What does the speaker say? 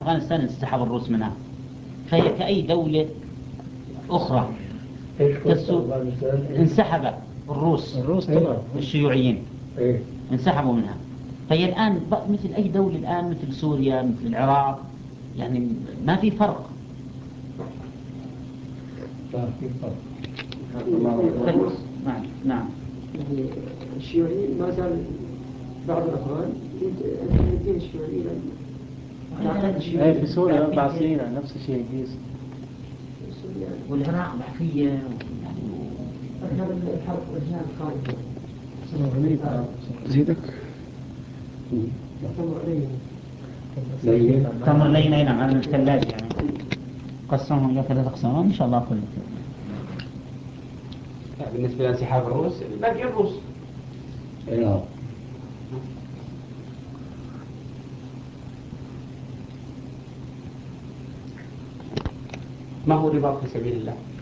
أفغانستان انسحب الروس منها، فهي كأي دولة أخرى. ايش قصة افغانستان؟ انسحب الروس طبعا الشيوعيين ايه انسحبوا منها. فهي الآن مثل أي دولة الآن، مثل سوريا مثل العراق، يعني ما في فرق. في فرق. نعم نعم. يعني الشيوعيين ما زال بعض الأفغان الدين الشيوعي هي في سوريا 4 سنين نفس الشيء يقيس. والعراق بحثية هذا الحرب والجهاد الخارجي زيدك تمر لينا نعم على الثلاجة يعني قسمهم إلى 3 أقسام إن شاء الله كله. بالنسبة لانسحاب الروس باقي الروس. نعم. ما هو رباط في سبيل الله؟